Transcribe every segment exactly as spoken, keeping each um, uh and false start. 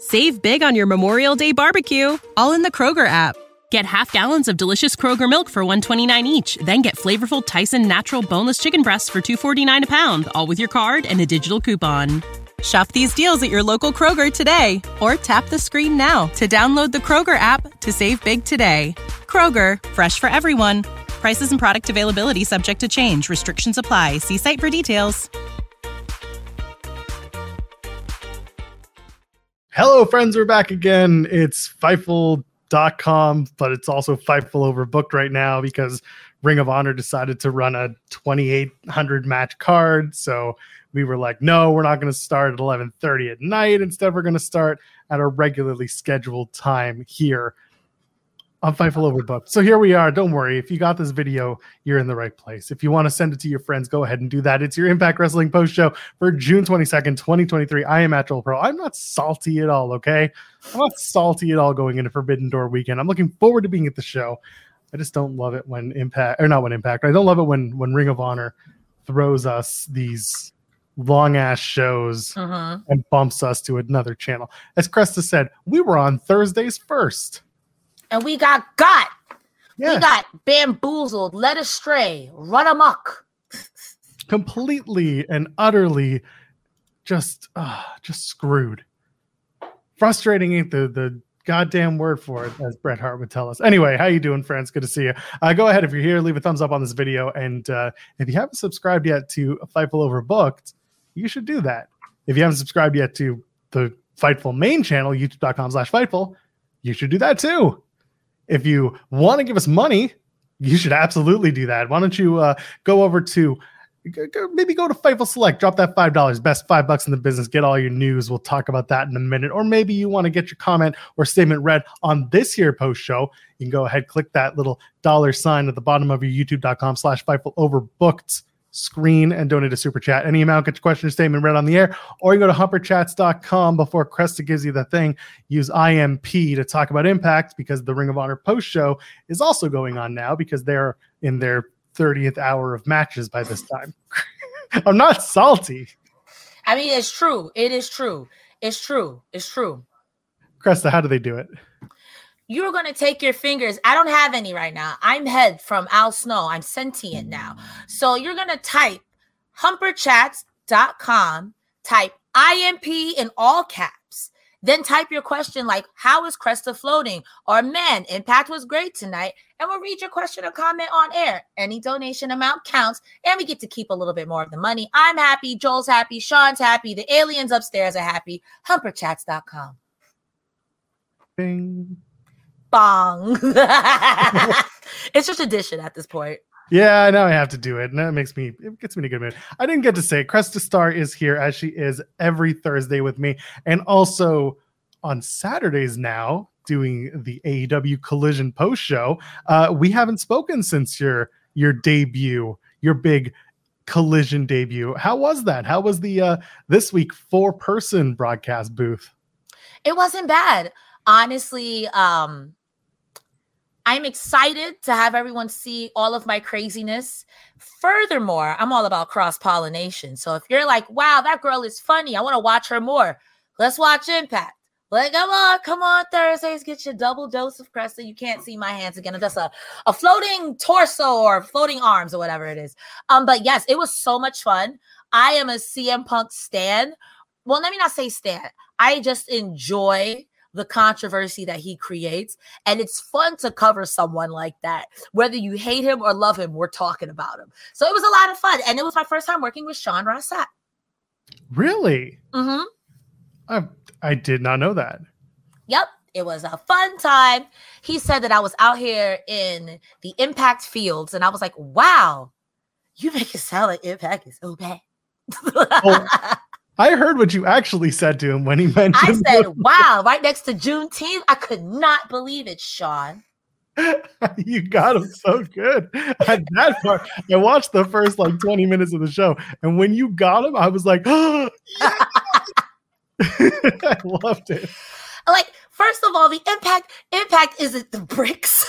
Save big on your Memorial Day barbecue, all in the Kroger app. Get half gallons of delicious Kroger milk for one dollar and twenty-nine cents each. Then get flavorful Tyson natural boneless chicken breasts for two dollars and forty-nine cents a pound, all with your card and a digital coupon. Shop these deals at your local Kroger today, or tap the screen now to download the Kroger app to save big today. Kroger, fresh for everyone. Prices and product availability subject to change. Restrictions apply. See site for details. Hello, friends. We're back again. It's Fightful dot com, but it's also Fightful overbooked right now because Ring of Honor decided to run a twenty-eight hundred match card. So we were like, no, we're not going to start at eleven thirty at night. Instead, we're going to start at a regularly scheduled time here on Fightful Overbooked. So here we are. Don't worry. If you got this video, you're in the right place. If you want to send it to your friends, go ahead and do that. It's your Impact Wrestling post show for June twenty-second, twenty twenty-three. I am at Joel Pearl. I'm not salty at all, okay? I'm not salty at all going into Forbidden Door weekend. I'm looking forward to being at the show. I just don't love it when Impact, or not when Impact, I don't love it when, when Ring of Honor throws us these long-ass shows uh-huh. and bumps us to another channel. As Cresta said, we were on Thursdays first. And we got got. Yeah. We got bamboozled, led astray, run amok. Completely and utterly just uh, just screwed. Frustrating ain't the, the goddamn word for it, as Bret Hart would tell us. Anyway, how you doing, friends? Good to see you. Uh, go ahead, if you're here, leave a thumbs up on this video. And uh, if you haven't subscribed yet to Fightful Overbooked, you should do that. If you haven't subscribed yet to the Fightful main channel, youtube.com slash Fightful, you should do that too. If you want to give us money, you should absolutely do that. Why don't you uh, go over to, go, maybe go to Fightful Select, drop that five dollars, best five bucks in the business, get all your news. We'll talk about that in a minute. Or maybe you want to get your comment or statement read on this here post show. You can go ahead, click that little dollar sign at the bottom of your youtube.com slash Fightful Overbooked screen and donate a super chat. Any amount, get your question or statement read on the air, or you go to humper chats dot com before Cresta gives you the thing. Use I M P to talk about Impact because the Ring of Honor post show is also going on now because they're in their thirtieth hour of matches by this time. I'm not salty. I mean, it's true. It is true. It's true. It's true. Cresta, how do they do it? You're going to take your fingers. I don't have any right now. I'm Head from Al Snow. I'm sentient now. So you're going to type humper chats dot com, type I M P in all caps, then type your question like, how is Cresta floating? Or, man, Impact was great tonight. And we'll read your question or comment on air. Any donation amount counts, and we get to keep a little bit more of the money. I'm happy. Joel's happy. Sean's happy. The aliens upstairs are happy. humper chats dot com. Bing. Bong. It's just addition at this point. Yeah, now I have to do it. And that makes me, it gets me in a good mood. I didn't get to say, Cresta Star is here as she is every Thursday with me. And also on Saturdays now, doing the A E W Collision post show. Uh, we haven't spoken since your your debut, your big Collision debut. How was that? How was the uh, this week four person broadcast booth? It wasn't bad. Honestly, um, I'm excited to have everyone see all of my craziness. Furthermore, I'm all about cross-pollination. So if you're like, wow, that girl is funny, I want to watch her more, let's watch Impact. Like, come on, come on, Thursdays, get your double dose of Cresta. You can't see my hands again. I'm just a, a floating torso or floating arms or whatever it is. Um, but yes, it was so much fun. I am a C M Punk stan. Well, let me not say stan. I just enjoy the controversy that he creates. And it's fun to cover someone like that. Whether you hate him or love him, we're talking about him. So it was a lot of fun. And it was my first time working with Sean Ross Sapp. Really? Mm-hmm. I, I did not know that. Yep. It was a fun time. He said that I was out here in the Impact fields. And I was like, wow, you make it sound like Impact is so bad. Well, I heard what you actually said to him when he mentioned. I said, wow, right next to Juneteenth. I could not believe it, Sean. You got him so good at that part. I watched the first like twenty minutes of the show, and when you got him, I was like, oh, I loved it. Like, first of all, the impact impact isn't the bricks.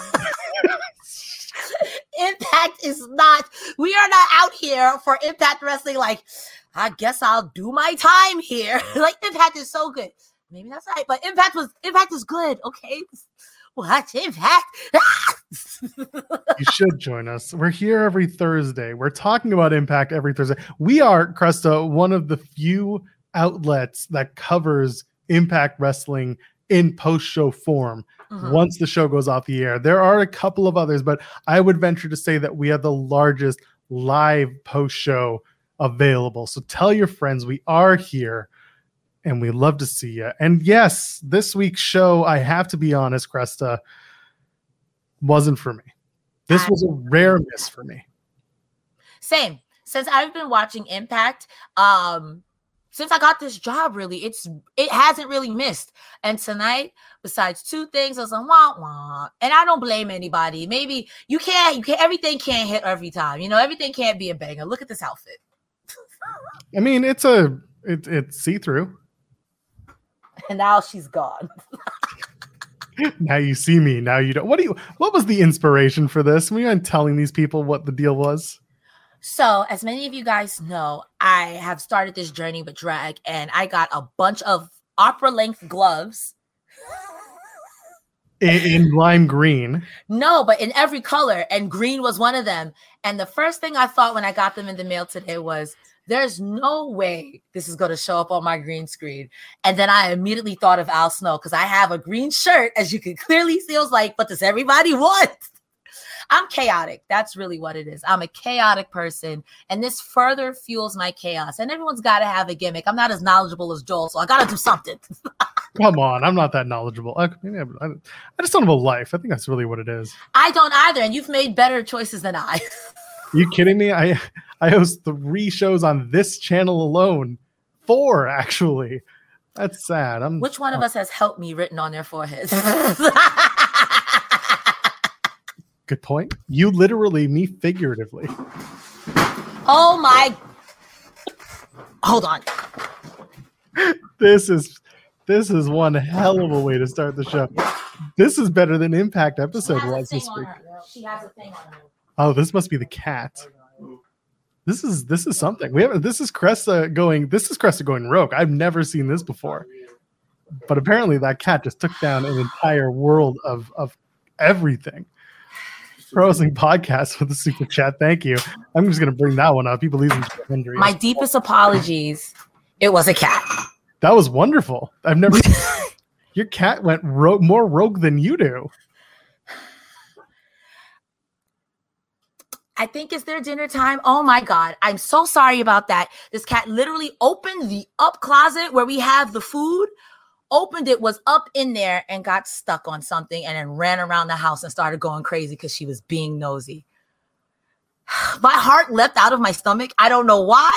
Impact is not, we are not out here for Impact Wrestling like, I guess I'll do my time here. Like, Impact is so good. maybe that's right. But Impact was Impact was good. Okay. Watch Impact. You should join us. We're here every Thursday. We're talking about Impact every Thursday. We are, Cresta, one of the few outlets that covers Impact Wrestling in post-show form. Mm-hmm. Once the show goes off the air. There are a couple of others, but I would venture to say that we have the largest live post-show available. So tell your friends we are here and we love to see you. And yes, this week's show, I have to be honest, Cresta, wasn't for me. This was a rare miss for me. Same. Since I've been watching Impact, um, since I got this job, really, it's it hasn't really missed. And tonight, besides two things, I was like, wah, wah. And I don't blame anybody. Maybe you can't, you can't, everything can't hit every time. You know, everything can't be a banger. Look at this outfit. I mean, it's a, it, it's see-through. And now she's gone. Now you see me. Now you don't. What do you, what was the inspiration for this? Were you on telling these people what the deal was? So, as many of you guys know, I have started this journey with drag, and I got a bunch of opera-length gloves. In, in lime green. No, but in every color, and green was one of them. And the first thing I thought when I got them in the mail today was, there's no way this is going to show up on my green screen. And then I immediately thought of Al Snow, because I have a green shirt, as you can clearly see. I was like, what does everybody want? I'm chaotic. That's really what it is. I'm a chaotic person, and this further fuels my chaos. And everyone's got to have a gimmick. I'm not as knowledgeable as Joel, so I got to do something. Come on, I'm not that knowledgeable. I, I, I just don't have a life. I think that's really what it is. I don't either, and you've made better choices than I. You kidding me? I I host three shows on this channel alone. Four, actually. That's sad. I'm, Which one of us has helped me written on their foreheads? Good point. You literally, me figuratively. Oh my. Hold on. This is this is one hell of a way to start the show. This is better than Impact episode was this week. She has a thing on her. Oh, this must be the cat. This is this is something. We have this is Cresta going, this is Cresta going rogue. I've never seen this before. But apparently that cat just took down an entire world of of everything. Pro Wrestling Podcast with the super chat. Thank you. I'm just going to bring that one up. People losing injury. My deepest apologies. It was a cat. That was wonderful. I've never. Your cat went ro- more rogue than you do. I think it's their dinner time. Oh my God. I'm so sorry about that. This cat literally opened the up closet where we have the food. Opened it, was up in there, and got stuck on something, and then ran around the house and started going crazy because she was being nosy. My heart leapt out of my stomach. I don't know why.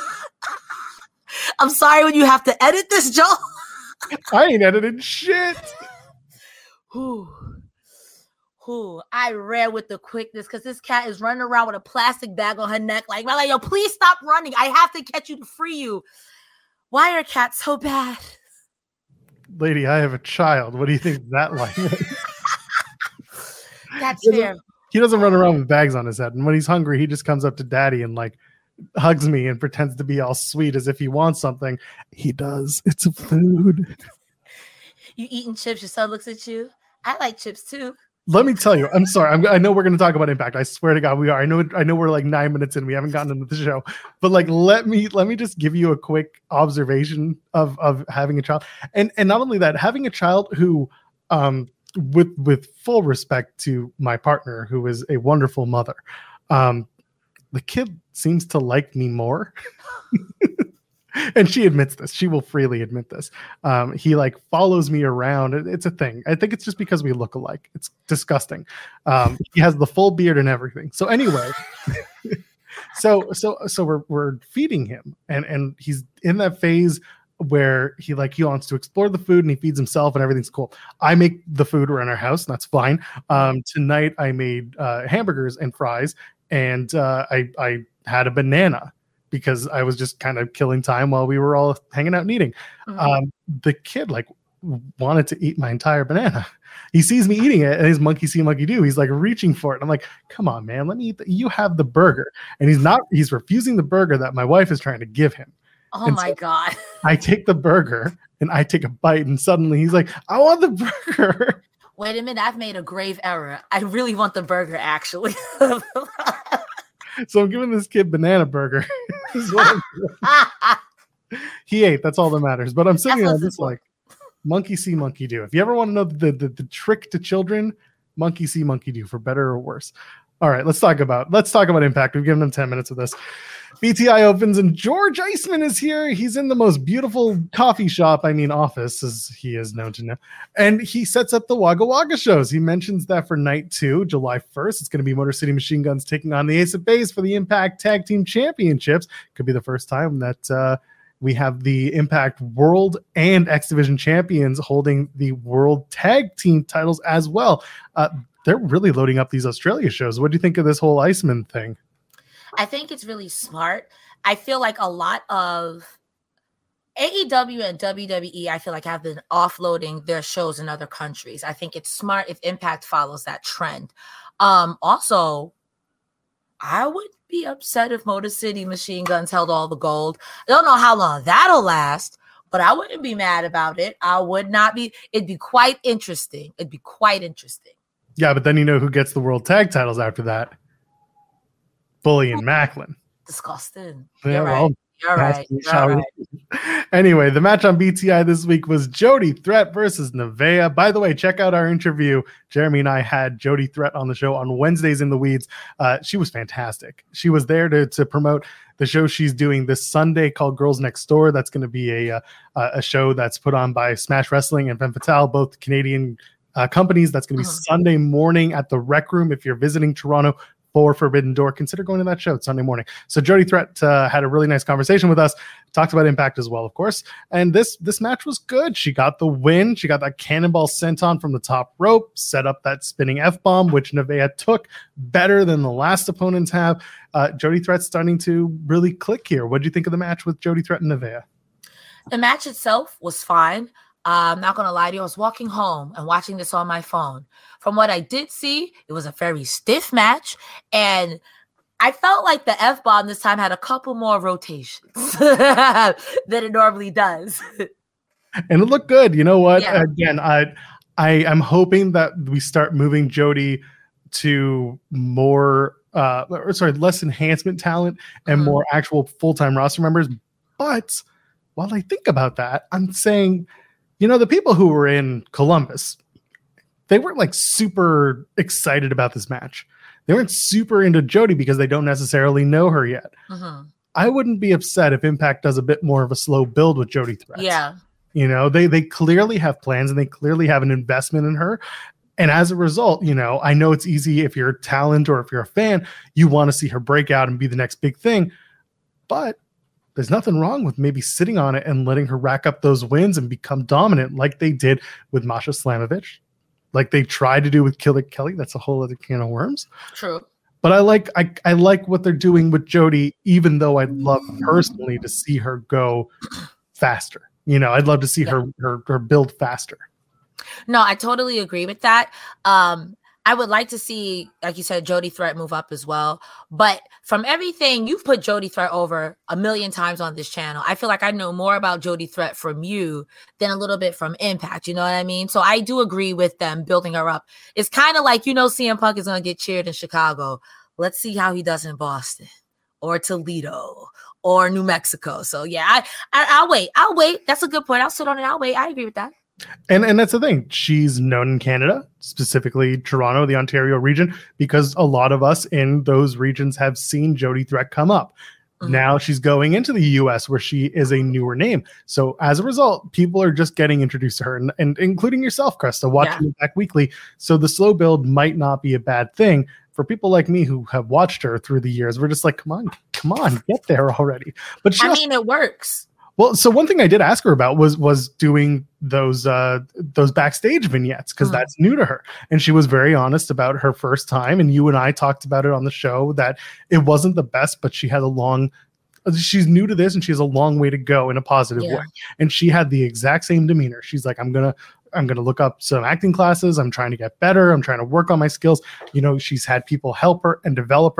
I'm sorry when you have to edit this, Joe. I ain't edited shit. Whew. Whew. I ran with the quickness because this cat is running around with a plastic bag on her neck. Like, like, yo, please stop running. I have to catch you to free you. Why are cats so bad? Lady, I have a child. What do you think that line is? That's he fair. He doesn't run around with bags on his head. And when he's hungry, he just comes up to daddy and like hugs me and pretends to be all sweet as if he wants something. He does. It's a food. You eating chips, your son looks at you. I like chips too. Let me tell you, I'm sorry. I'm, I know we're going to talk about Impact. I swear to God, we are. I know. I know we're like nine minutes in. We haven't gotten into the show, but like, let me let me just give you a quick observation of of having a child, and and not only that, having a child who, um, with with full respect to my partner, who is a wonderful mother, um, the kid seems to like me more. And she admits this. She will freely admit this. Um, he like follows me around. It, it's a thing. I think it's just because we look alike. It's disgusting. Um, he has the full beard and everything. So anyway, so so so we're we're feeding him, and and he's in that phase where he like he wants to explore the food and he feeds himself and everything's cool. I make the food. We're in our house. And that's fine. Um, tonight I made uh, hamburgers and fries, and uh, I I had a banana, because I was just kind of killing time while we were all hanging out and eating. Mm-hmm. Um, the kid like wanted to eat my entire banana. He sees me eating it and his monkey see, monkey do. He's like reaching for it. I'm like, come on, man, let me eat the, you have the burger. And he's not, he's refusing the burger that my wife is trying to give him. Oh And my so God. I take the burger and I take a bite, and suddenly he's like, I want the burger. Wait a minute, I've made a grave error. I really want the burger, actually. So I'm giving this kid banana burger. Is what I'm he ate. That's all that matters. But I'm sitting That's there what's just like, important. monkey see, monkey do. If you ever want to know the, the the trick to children, monkey see, monkey do, for better or worse. All right, let's talk about let's talk about Impact. We've given them ten minutes of this. B T I opens and George Iceman is here. He's in the most beautiful coffee shop, I mean office, as he is known to know. And he sets up the Wagga Wagga shows. He mentions that for night two, July first, it's going to be Motor City Machine Guns taking on the Ace of Base for the Impact Tag Team Championships. Could be the first time that uh, we have the Impact World and X Division champions holding the World Tag Team titles as well. Uh, they're really loading up these Australia shows. What do you think of this whole Iceman thing? I think it's really smart. I feel like a lot of A E W and W W E, I feel like, have been offloading their shows in other countries. I think it's smart if Impact follows that trend. Um, also, I would be upset if Motor City Machine Guns held all the gold. I don't know how long that'll last, but I wouldn't be mad about it. I would not be. It'd be quite interesting. It'd be quite interesting. Yeah, but then you know who gets the World Tag titles after that? Bully and Macklin. Disgusting. Yeah, You're well, right. You're right. You're right. Anyway, the match on B T I this week was Jody Threat versus Nevaeh. By the way, check out our interview. Jeremy and I had Jody Threat on the show on Wednesdays in the Weeds. Uh, she was fantastic. She was there to, to promote the show she's doing this Sunday called Girls Next Door. That's going to be a, uh, a show that's put on by Smash Wrestling and Femme Fatale, both Canadian uh, companies. That's going to be uh-huh. Sunday morning at the Rec Room. If you're visiting Toronto for Forbidden Door, consider going to that show. It's Sunday morning. So Jody Threat uh, had a really nice conversation with us, talked about Impact as well, of course. And this this match was good. She got the win. She got that cannonball senton from the top rope, set up that spinning F-bomb, which Nevaeh took better than the last opponents have. Uh, Jody Threat's starting to really click here. What do you think of the match with Jody Threat and Nevaeh? The match itself was fine. Uh, I'm not going to lie to you. I was walking home and watching this on my phone. From what I did see, it was a very stiff match. And I felt like the F-bomb this time had a couple more rotations than it normally does. And it looked good. You know what? Yeah. Again, I, I am hoping that we start moving Jody to more, uh, or sorry, less enhancement talent and mm-hmm. more actual full-time roster members. But while I think about that, I'm saying, you know, the people who were in Columbus, they weren't like super excited about this match. They weren't super into Jody because they don't necessarily know her yet. Mm-hmm. I wouldn't be upset if Impact does a bit more of a slow build with Jody Threat. Yeah. You know, they they clearly have plans and they clearly have an investment in her. And as a result, you know, I know it's easy if you're a talent or if you're a fan, you want to see her break out and be the next big thing. But there's nothing wrong with maybe sitting on it and letting her rack up those wins and become dominant like they did with Masha Slamovich, like they tried to do with Killer Kelly. That's a whole other can of worms. True. But I like I, I like what they're doing with Jody, even though I'd love personally to see her go faster. You know, I'd love to see yeah. her, her her build faster. No, I totally agree with that. Um, I would like to see, like you said, Jody Threat move up as well. But from everything, you've put Jody Threat over a million times on this channel. I feel like I know more about Jody Threat from you than a little bit from Impact. You know what I mean? So I do agree with them building her up. It's kind of like, you know, C M Punk is going to get cheered in Chicago. Let's see how he does in Boston or Toledo or New Mexico. So yeah, I, I, I'll wait. I'll wait. That's a good point. I'll sit on it. I'll wait. I agree with that. And and that's the thing. She's known in Canada, specifically Toronto, the Ontario region, because a lot of us in those regions have seen Jody Threat come up. Mm-hmm. Now she's going into the U S where she is a newer name. So as a result, people are just getting introduced to her, and, and including yourself, Cresta, watching yeah. Impact Weekly. So the slow build might not be a bad thing. For people like me who have watched her through the years, we're just like, come on, come on, get there already. But she I also- mean, it works. Well, so one thing I did ask her about was was doing those uh, those backstage vignettes, because mm. that's new to her. And she was very honest about her first time. And you and I talked about it on the show that it wasn't the best, but she had a long, she's new to this and she has a long way to go in a positive yeah. way. And she had the exact same demeanor. She's like, I'm going to, I'm going to look up some acting classes. I'm trying to get better. I'm trying to work on my skills. You know, she's had people help her and develop her.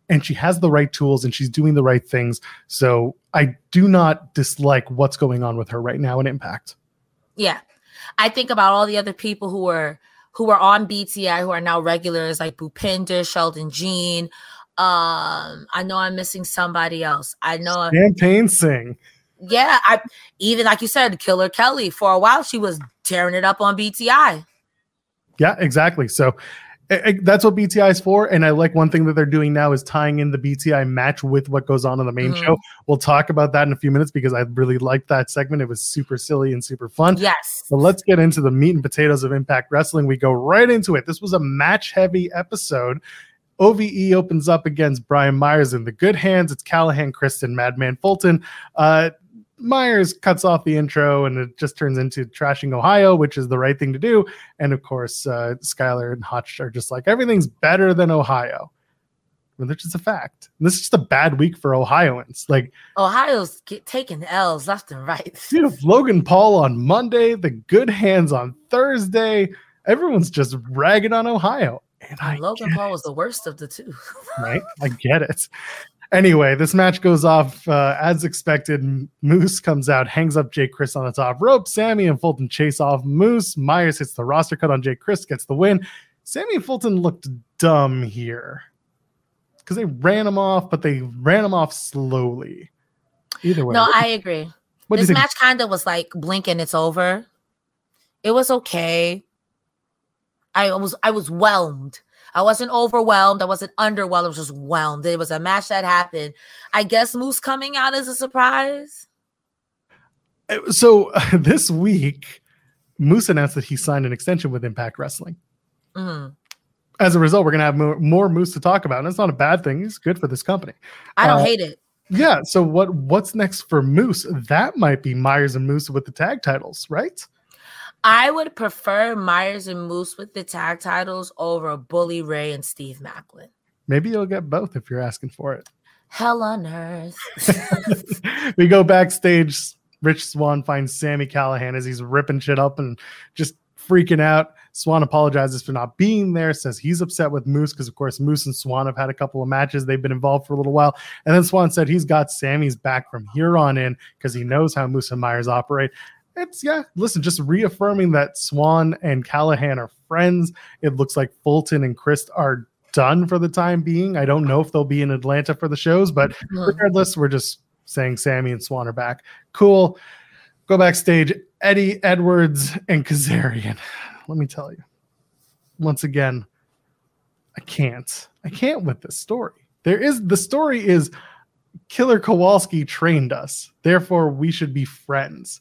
and she has the right tools and she's doing the right things. So I do not dislike what's going on with her right now in Impact. Yeah. I think about all the other people who were who were on B T I who are now regulars, like Bhupinder, Sheldon Jean. Um, I know I'm missing somebody else. I know Champagne Singh. Yeah, I even like you said, Killer Kelly. For a while, she was tearing it up on B T I. Yeah, exactly. So it, it, that's what B T I is for. And I like one thing that they're doing now is tying in the B T I match with what goes on in the main mm-hmm. show. We'll talk about that in a few minutes because I really liked that segment. It was super silly and super fun. Yes. So let's get into the meat and potatoes of Impact Wrestling. We go right into it. This was a match-heavy episode. O V E opens up against Brian Myers in the good hands. It's Callahan, Kristen, Madman Fulton. Uh, Myers cuts off the intro and it just turns into trashing Ohio, which is the right thing to do. And of course, uh, Skylar and Hutch are just like, everything's better than Ohio. Well, that's just a fact. And this is just a bad week for Ohioans. Like Ohio's get, taking L's left and right. Dude, Logan Paul on Monday, the good hands on Thursday. Everyone's just ragging on Ohio. And I Logan Paul was the worst of the two. Right? I get it. Anyway, this match goes off uh, as expected. Moose comes out, hangs up Jake Chris on the top rope. Sammy and Fulton chase off Moose. Myers hits the roster cut on Jake Chris, gets the win. Sammy and Fulton looked dumb here because they ran him off, but they ran him off slowly. Either way. No, I agree. This match kind of was like blink and it's over. It was okay. I was I was whelmed. I wasn't overwhelmed. I wasn't underwhelmed. I was just whelmed. It was a match that happened. I guess Moose coming out as a surprise. So uh, this week, Moose announced that he signed an extension with Impact Wrestling. Mm-hmm. As a result, we're going to have more, more Moose to talk about. And it's not a bad thing. It's good for this company. I don't uh, hate it. Yeah. So what what's next for Moose? That might be Myers and Moose with the tag titles, right? I would prefer Myers and Moose with the tag titles over Bully Ray and Steve Maclin. Maybe you'll get both if you're asking for it. Hell on earth. We go backstage. Rich Swann finds Sami Callihan as he's ripping shit up and just freaking out. Swann apologizes for not being there, says he's upset with Moose because, of course, Moose and Swann have had a couple of matches. They've been involved for a little while. And then Swann said he's got Sammy's back from here on in because he knows how Moose and Myers operate. It's, yeah, listen, just reaffirming that Swann and Callihan are friends. It looks like Fulton and Chris are done for the time being. I don't know if they'll be in Atlanta for the shows, but mm-hmm. regardless, we're just saying Sammy and Swann are back. Cool. Go backstage. Eddie Edwards and Kazarian. Let me tell you, once again, I can't. I can't with this story. There is the story is Killer Kowalski trained us. Therefore, we should be friends.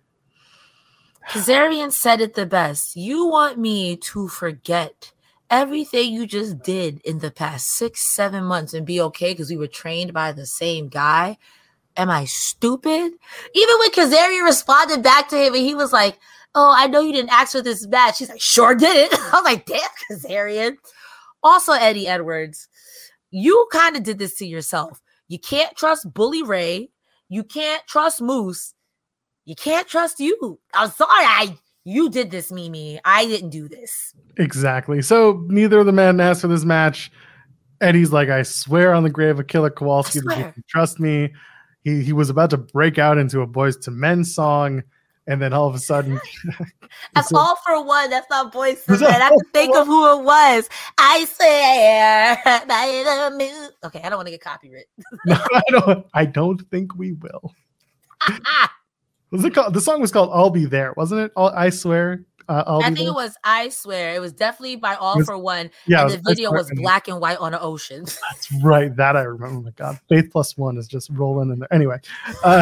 Kazarian said it the best. You want me to forget everything you just did in the past six, seven months and be okay because we were trained by the same guy? Am I stupid? Even when Kazarian responded back to him and he was like, oh, I know you didn't ask for this match. He's like, sure did it. I was like, damn, Kazarian. Also, Eddie Edwards, you kind of did this to yourself. You can't trust Bully Ray. You can't trust Moose. You can't trust you. I'm sorry. I you did this, Mimi. I didn't do this. Exactly. So neither of the men asked for this match. Eddie's like, I swear on the grave of Killer Kowalski that you can trust me. He he was about to break out into a Boys to Men song, and then all of a sudden, that's all for one. That's not Boys to Men. I have to think of who it was. I swear by the moon. Okay, I don't want to get copyright. No, I don't. I don't think we will. Was it called? The song was called "I'll Be There," wasn't it? All, I swear. Uh, I'll I be think there. It was "I Swear." It was definitely by All was, for One. Yeah, and the video was black and white on an ocean. That's right. That I remember. Oh my God, Faith Plus One is just rolling in there. Anyway. Uh,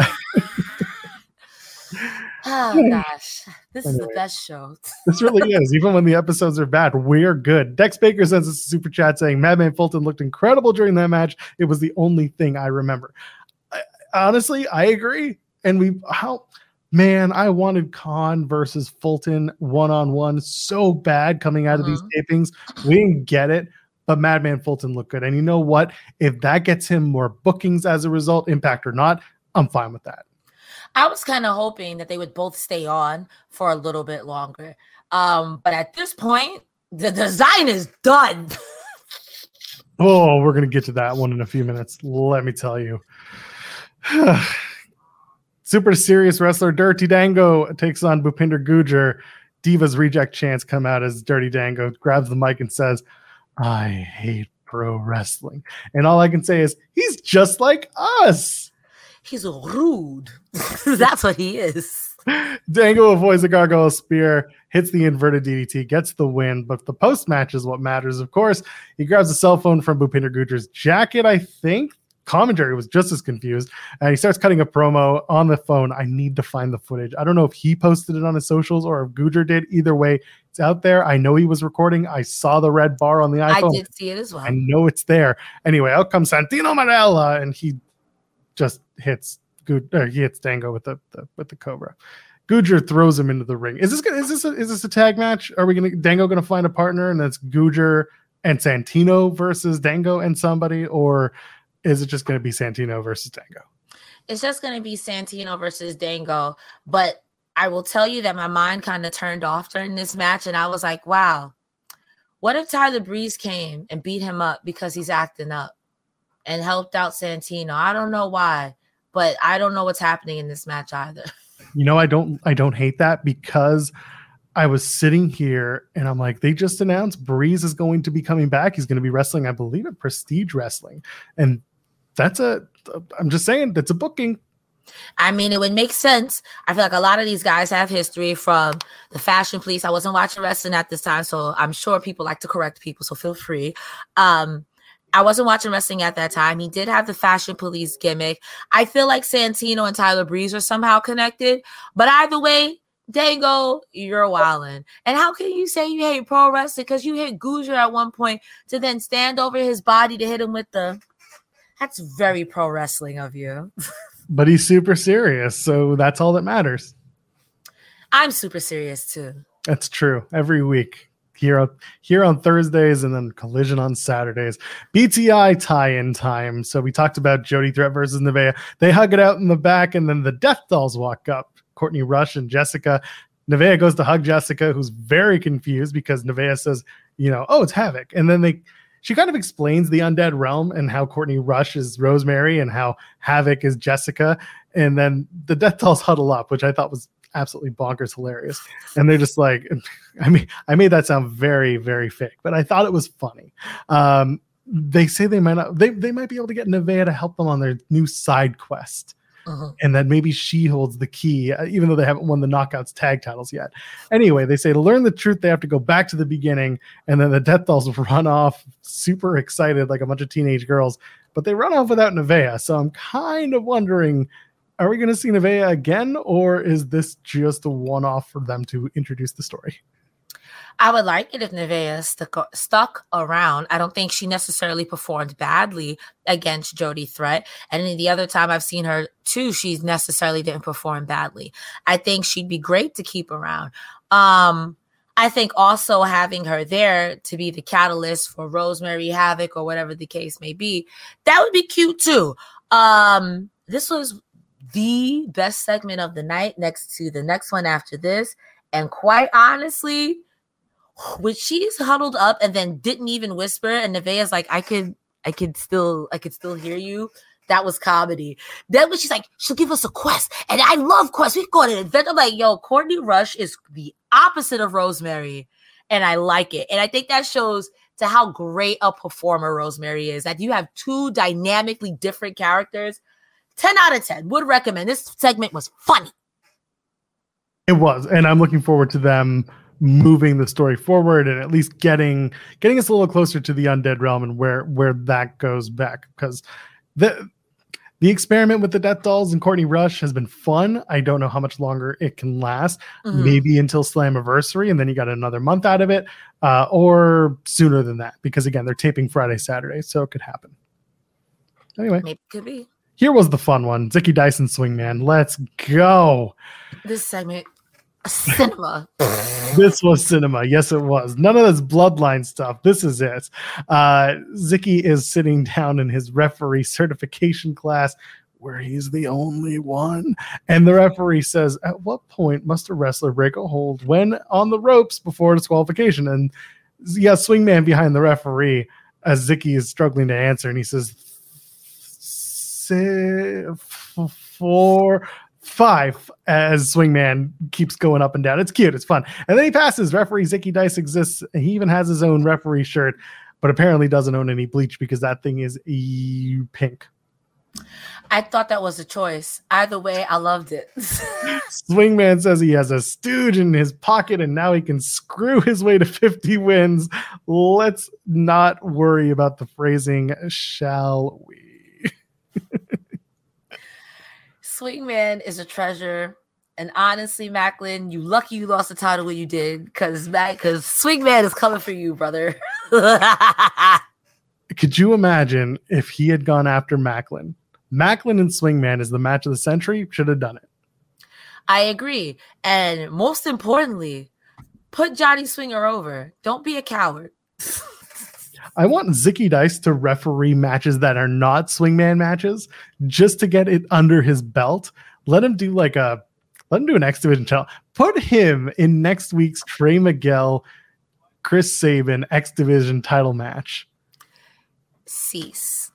oh gosh, this anyway, is the best show. This really is. Even when the episodes are bad, we're good. Dex Baker sends us a super chat saying Madman Fulton looked incredible during that match. It was the only thing I remember. I, honestly, I agree. And we how man, I wanted Khan versus Fulton one-on-one so bad coming out mm-hmm. of these tapings. We didn't get it, but Madman Fulton looked good. And you know what? If that gets him more bookings as a result, Impact or not, I'm fine with that. I was kind of hoping that they would both stay on for a little bit longer. Um, but at this point, the design is done. Oh, we're gonna get to that one in a few minutes. Let me tell you. Super serious wrestler Dirty Dango takes on Bhupinder Gujar. Divas reject chants come out as Dirty Dango grabs the mic and says, "I hate pro wrestling." And all I can say is, he's just like us. He's rude. That's what he is. Dango avoids a gargoyle spear, hits the inverted D D T, gets the win, but the post-match is what matters, of course. He grabs a cell phone from Bhupinder Gujar's jacket, I think. Commentary was just as confused, and he starts cutting a promo on the phone. I need to find the footage. I don't know if he posted it on his socials or if Gujar did. Either way, it's out there. I know he was recording. I saw the red bar on the iPhone. I did see it as well. I know it's there. Anyway, out comes Santino Marella, and he just hits Good. Uh, he hits Dango with the, the with the Cobra. Gujar throws him into the ring. Is this gonna, is this a, is this a tag match? Are we gonna Dango gonna find a partner and that's Gujar and Santino versus Dango and somebody, or is it just gonna be Santino versus Dango? It's just gonna be Santino versus Dango. But I will tell you that my mind kind of turned off during this match, and I was like, wow, what if Tyler Breeze came and beat him up because he's acting up and helped out Santino? I don't know why. But I don't know what's happening in this match either. You know, I don't I don't hate that, because I was sitting here and I'm like, they just announced Breeze is going to be coming back. He's going to be wrestling, I believe, at Prestige Wrestling. And that's a, I'm just saying, that's a booking. I mean, it would make sense. I feel like a lot of these guys have history from the Fashion Police. I wasn't watching wrestling at this time, so I'm sure people like to correct people, so feel free. Um, I wasn't watching wrestling at that time. He did have the Fashion Police gimmick. I feel like Santino and Tyler Breeze are somehow connected. But either way, Dango, you're wildin'. And how can you say you hate pro wrestling? Because you hit Gujar at one point to then stand over his body to hit him with the... That's very pro wrestling of you. But he's super serious, so that's all that matters. I'm super serious too. That's true. Every week. Here on, here on Thursdays and then Collision on Saturdays. B T I tie-in time. So we talked about Jody Threat versus Nevaeh. They hug it out in the back, and then the Death Dolls walk up. Courtney Rush and Jessica. Nevaeh goes to hug Jessica, who's very confused because Nevaeh says, you know, oh, it's Havoc. And then they she kind of explains the Undead Realm and how Courtney Rush is Rosemary and how Havoc is Jessica. And then the Death Dolls huddle up, which I thought was absolutely bonkers hilarious. And they're just like, I mean, I made that sound very, very fake, but I thought it was funny. Um, they say they might not, they, they might be able to get Nevaeh to help them on their new side quest. Uh-huh. And that maybe she holds the key, even though they haven't won the Knockouts tag titles yet. Anyway, they say to learn the truth, they have to go back to the beginning. And then the Death Dolls run off super excited, like a bunch of teenage girls, but they run off without Nevaeh. So I'm kind of wondering, are we going to see Nevaeh again, or is this just a one-off for them to introduce the story? I would like it if Nevaeh stuck, stuck around. I don't think she necessarily performed badly against Jody Threat. And any the other time I've seen her too, she's necessarily didn't perform badly. I think she'd be great to keep around. Um, I think also having her there to be the catalyst for Rosemary Havoc or whatever the case may be, that would be cute too. Um, this was the best segment of the night next to the next one after this. And quite honestly, when she's huddled up and then didn't even whisper, and Nevaeh's like, I could, I could still, I could still hear you. That was comedy. Then when she's like, she'll give us a quest. And I love quests. We can go on an adventure. I'm like, yo, Courtney Rush is the opposite of Rosemary. And I like it. And I think that shows to how great a performer Rosemary is. That you have two dynamically different characters. ten out of ten. Would recommend. This segment was funny. It was. And I'm looking forward to them moving the story forward and at least getting getting us a little closer to the Undead Realm and where where that goes back. Because the the experiment with the Death Dolls and Courtney Rush has been fun. I don't know how much longer it can last. Mm-hmm. Maybe until Slammiversary, and then you got another month out of it, uh, or sooner than that. Because again, they're taping Friday, Saturday, so it could happen. Anyway, maybe it could be. Here was the fun one. Zicky Dyson Swingman. Let's go. This segment, cinema. This was cinema. Yes, it was. None of this bloodline stuff. This is it. Uh, Zicky is sitting down in his referee certification class where he's the only one. And the referee says, at what point must a wrestler break a hold when on the ropes before disqualification? And yeah, Swingman behind the referee. as Zicky is struggling to answer, and he says, four, five, as Swingman keeps going up and down. It's cute. It's fun. And then he passes. Referee Zicky Dice exists. He even has his own referee shirt, but apparently doesn't own any bleach because that thing is e- pink. I thought that was a choice. Either way, I loved it. Swingman says he has a stooge in his pocket and now he can screw his way to fifty wins. Let's not worry about the phrasing, shall we? Swingman is a treasure. And honestly, Macklin, you lucky you lost the title when you did, because because Swingman is coming for you, brother. Could you imagine if he had gone after Macklin? Macklin and Swingman is the match of the century. Should have done it. I agree. And most importantly, put Johnny Swinger over. Don't be a coward. I want Zicky Dice to referee matches that are not Swingman matches just to get it under his belt. Let him do like a, let him do an X Division title. Put him in next week's Trey Miguel, Chris Sabin X Division title match. Cease.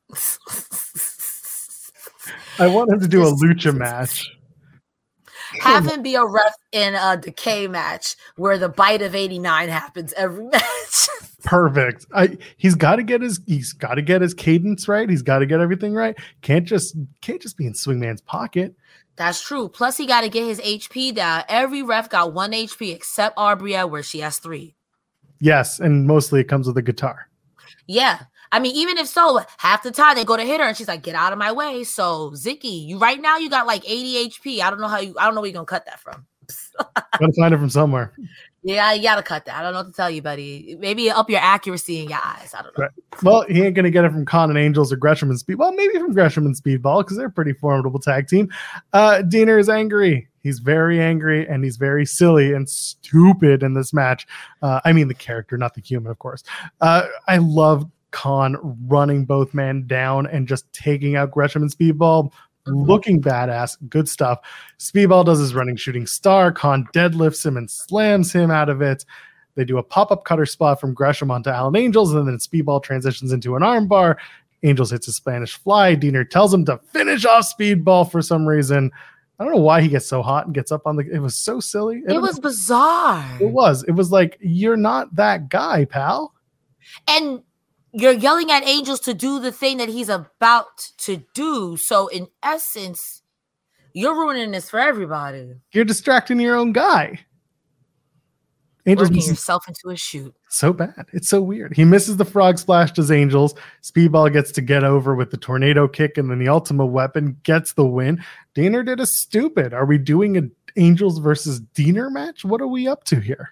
I want him to do a lucha match. Have him be a ref in a decay match where the bite of eighty-nine happens every match. Perfect. I he's got to get his he's got to get his cadence right. He's got to get everything right. Can't just can't just be in Swingman's pocket. That's true. Plus, he got to get his H P down. Every ref got one H P except Arbria, where she has three. Yes, and mostly it comes with a guitar. Yeah. I mean, even if so, half the time they go to hit her and she's like, get out of my way. So, Zicky, you right now you got like eighty H P. I don't know how you, I don't know where you're going to cut that from. Gotta find it from somewhere. Yeah, you got to cut that. I don't know what to tell you, buddy. Maybe up your accuracy in your eyes. I don't know. Right. Well, he ain't going to get it from Con and Angels or Gresham and Speed. Well, maybe from Gresham and Speedball because they're a pretty formidable tag team. Uh, Diener is angry. He's very angry and he's very silly and stupid in this match. Uh, I mean, the character, not the human, of course. Uh, I love Con running both men down and just taking out Gresham and Speedball, mm-hmm. looking badass, good stuff. Speedball does his running shooting star. Con deadlifts him and slams him out of it. They do a pop-up cutter spot from Gresham onto Alan Angels, and then Speedball transitions into an armbar. Angels hits a Spanish fly. Diener tells him to finish off Speedball for some reason. I don't know why he gets so hot and gets up on the. It was so silly. It, it was bizarre. It was. It was like, you're not that guy, pal. And you're yelling at Angels to do the thing that he's about to do. So in essence, you're ruining this for everybody. You're distracting your own guy. Angels working misses, yourself into a shoot. So bad. It's so weird. He misses the frog splash to Angels. Speedball gets to get over with the tornado kick, and then the ultimate weapon gets the win. Diener did a stupid. Are we doing an Angels versus Diener match? What are we up to here?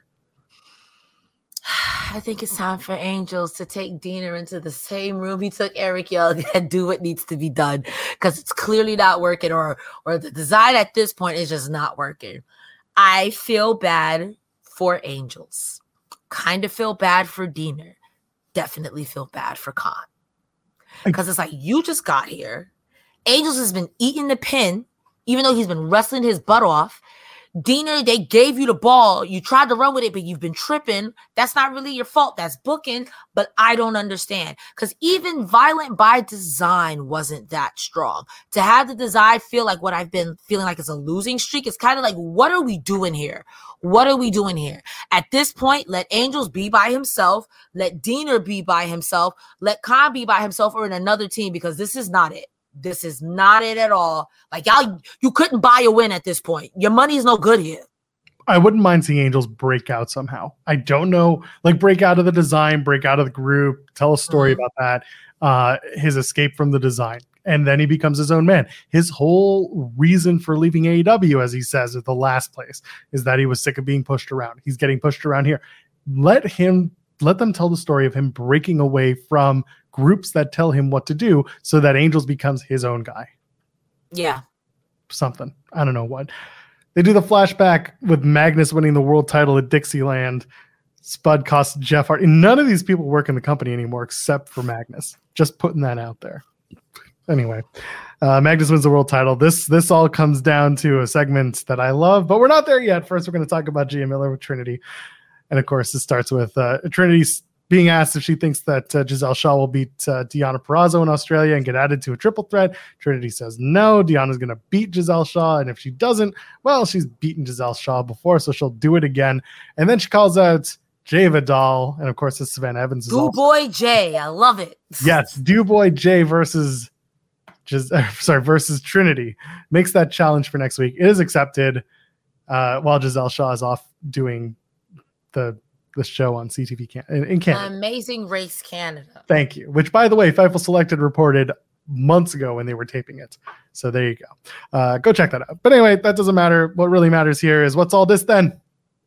I think it's time for Angels to take Diener into the same room he took Eric Young and do what needs to be done, because it's clearly not working, or or the design at this point is just not working. I feel bad for Angels. Kind of feel bad for Diener. Definitely feel bad for Con. Because it's like, you just got here. Angels has been eating the pin, even though he's been wrestling his butt off. Diener, they gave you the ball. You tried to run with it, but you've been tripping. That's not really your fault. That's booking. But I don't understand. Because even Violent by Design wasn't that strong. To have the design feel like what I've been feeling like is a losing streak, it's kind of like, what are we doing here? What are we doing here? At this point, let Angels be by himself. Let Diener be by himself. Let Con be by himself or in another team, because this is not it. This is not it at all. Like, y'all, you couldn't buy a win at this point. Your money is no good here. I wouldn't mind seeing Angels break out somehow. I don't know, like break out of the design, break out of the group, tell a story mm-hmm. about that, uh, his escape from the design. And then he becomes his own man. His whole reason for leaving A E W, as he says at the last place, is that he was sick of being pushed around. He's getting pushed around here. Let him, let them tell the story of him breaking away from groups that tell him what to do, so that Angels becomes his own guy. Yeah. Something. I don't know what. They do the flashback with Magnus winning the world title at Dixieland. Spud costs Jeff Hardy. None of these people work in the company anymore except for Magnus. Just putting that out there. Anyway, uh, Magnus wins the world title. This this all comes down to a segment that I love, but we're not there yet. First, we're going to talk about Gia Miller with Trinity. And of course, it starts with uh, Trinity being asked if she thinks that uh, Giselle Shaw will beat uh, Deonna Purrazzo in Australia and get added to a triple threat, Trinity says no. Deonna's going to beat Giselle Shaw, and if she doesn't, well, she's beaten Giselle Shaw before, so she'll do it again. And then she calls out Jay Vidal, and of course, it's Savannah Evans. Do boy Jay, I love it. Yes, Do boy Jay versus Just sorry versus Trinity makes that challenge for next week. It is accepted. Uh, while Giselle Shaw is off doing the the show on C T V Can- in, in Canada. Amazing Race Canada. Thank you. Which, by the way, Fightful Selected reported months ago when they were taping it. So there you go. Uh, go check that out. But anyway, that doesn't matter. What really matters here is what's all this then?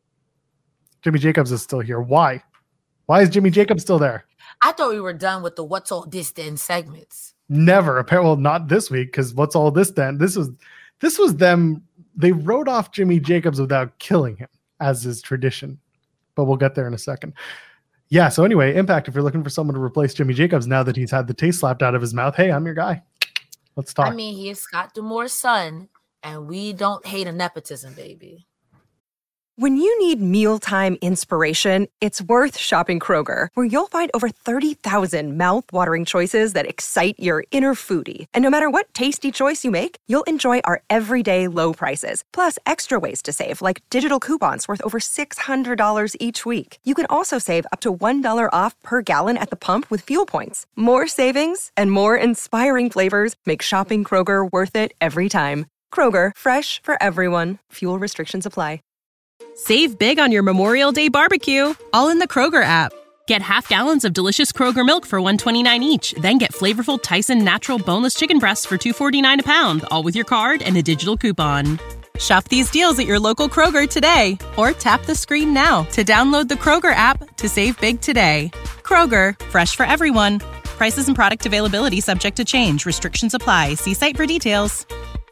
Jimmy Jacobs is still here. Why? Why is Jimmy Jacobs still there? I thought we were done with the what's all this then segments. Never. Apparently, well, not this week, because what's all this then? This was this was them. They wrote off Jimmy Jacobs without killing him, as is tradition. But we'll get there in a second. Yeah, so anyway, Impact, if you're looking for someone to replace Jimmy Jacobs now that he's had the taste slapped out of his mouth, hey, I'm your guy. Let's talk. I mean, he is Scott D'Amour's son, and we don't hate a nepotism, baby. When you need mealtime inspiration, it's worth shopping Kroger, where you'll find over thirty thousand mouth-watering choices that excite your inner foodie. And no matter what tasty choice you make, you'll enjoy our everyday low prices, plus extra ways to save, like digital coupons worth over six hundred dollars each week. You can also save up to one dollar off per gallon at the pump with fuel points. More savings and more inspiring flavors make shopping Kroger worth it every time. Kroger, fresh for everyone. Fuel restrictions apply. Save big on your Memorial Day barbecue, all in the Kroger app. Get half gallons of delicious Kroger milk for one dollar and twenty-nine cents each. Then get flavorful Tyson natural boneless chicken breasts for two dollars and forty-nine cents a pound, all with your card and a digital coupon. Shop these deals at your local Kroger today, or tap the screen now to download the Kroger app to save big today. Kroger, fresh for everyone. Prices and product availability subject to change. Restrictions apply. See site for details.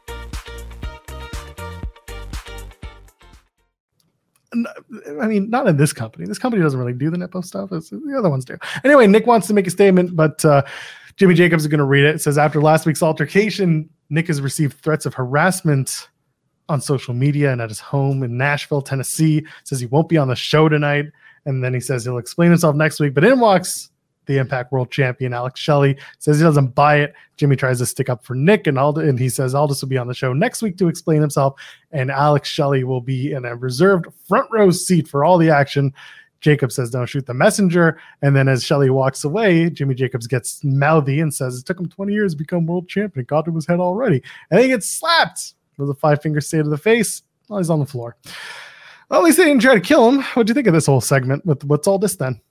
I mean, not in this company. This company doesn't really do the Nepo stuff. It's, the other ones do. Anyway, Nick wants to make a statement, but uh, Jimmy Jacobs is going to read it. It says, after last week's altercation, Nick has received threats of harassment on social media and at his home in Nashville, Tennessee. Says he won't be on the show tonight. And then he says he'll explain himself next week. But in walks the Impact World Champion, Alex Shelley. Says he doesn't buy it. Jimmy tries to stick up for Nick, and Aldis, and he says Aldis will be on the show next week to explain himself, and Alex Shelley will be in a reserved front row seat for all the action. Jacob says, don't shoot the messenger. And then as Shelley walks away, Jimmy Jacobs gets mouthy and says it took him twenty years to become world champion. It got to his head already. And then he gets slapped with a five-finger state of the face while he's on the floor. Well, at least they didn't try to kill him. What do you think of this whole segment with what's all this then?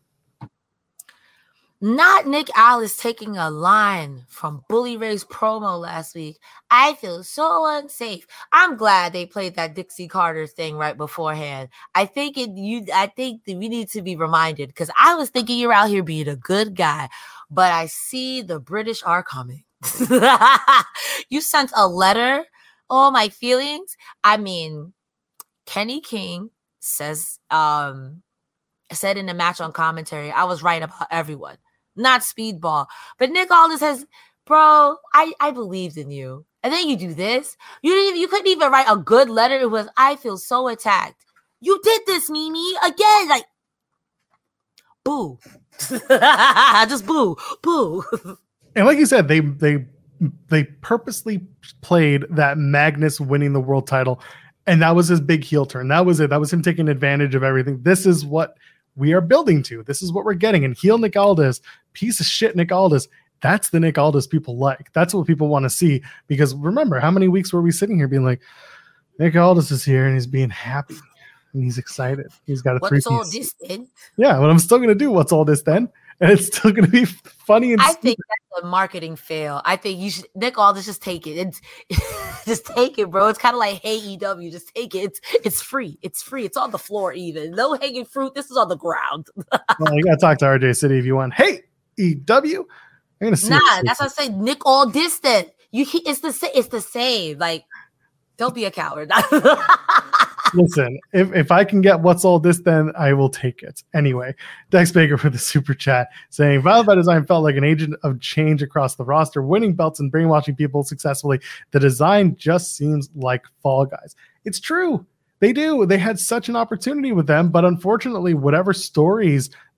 Not Nick Aldis taking a line from Bully Ray's promo last week. I feel so unsafe. I'm glad they played that Dixie Carter thing right beforehand. I think it. You. I think that we need to be reminded, because I was thinking you're out here being a good guy, but I see the British are coming. You sent a letter. Oh, my feelings. I mean, Kenny King says um said in the match on commentary, I was right about everyone. Not Speedball. But Nick Aldis says, bro, I, I believed in you. And then you do this. You didn't even, you couldn't even write a good letter. It was, I feel so attacked. You did this, Mimi, again. Like, boo. Just boo. Boo. And like you said, they they they purposely played that Magnus winning the world title. And that was his big heel turn. That was it. That was him taking advantage of everything. This is what we are building to. This is what we're getting. And heel Nick Aldis, piece of shit Nick Aldis, that's the Nick Aldis people like. That's what people want to see. Because remember, how many weeks were we sitting here being like, Nick Aldis is here and he's being happy and he's excited. He's got a three piece. What's all this then? Yeah, well, I'm still going to do what's all this then. And it's still going to be funny. And I stupid. think that's a marketing fail. I think you should, Nick Aldis, just take it. It's, just take it, bro. It's kind of like, hey, E W, just take it. It's it's free. It's free. It's on the floor even. No hanging fruit. This is on the ground. Well, you got to talk to R J City if you want. Hey, E W. I'm gonna see nah, that's what I say. Nick Aldis then. You, it's the same. It's the same. Like, don't be a coward. Listen, if, if I can get what's all this, then I will take it. Anyway, Dex Baker for the super chat saying, Violent by Design felt like an agent of change across the roster, winning belts and brainwashing people successfully. The design just seems like Fall Guys. It's true. They do. They had such an opportunity with them, but unfortunately, whatever stories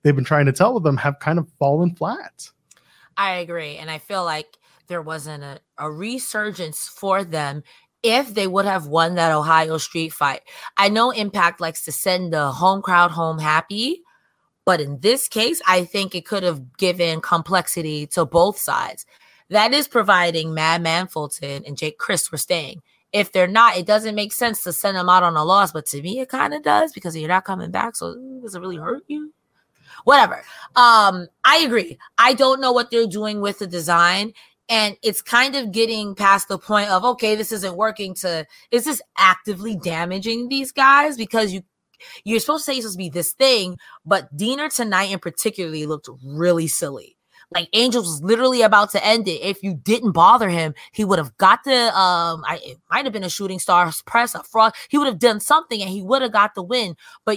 they've been trying to tell with them have kind of fallen flat. I agree. And I feel like there wasn't a, a resurgence for them if they would have won that Ohio street fight. I know Impact likes to send the home crowd home happy, but in this case, I think it could have given complexity to both sides. That is providing Madman Fulton and Jake Crist were staying. If they're not, it doesn't make sense to send them out on a loss, but to me, it kind of does because you're not coming back. So does it really hurt you? Whatever. Um, I agree. I don't know what they're doing with the design. And it's kind of getting past the point of, okay, this isn't working to, is this actively damaging these guys? Because you, you're supposed to say it's supposed to be this thing, but Diener tonight in particularly looked really silly. Like Angels was literally about to end it. If you didn't bother him, he would have got the, um, I, it might have been a shooting star press, a fraud. He would have done something and he would have got the win. But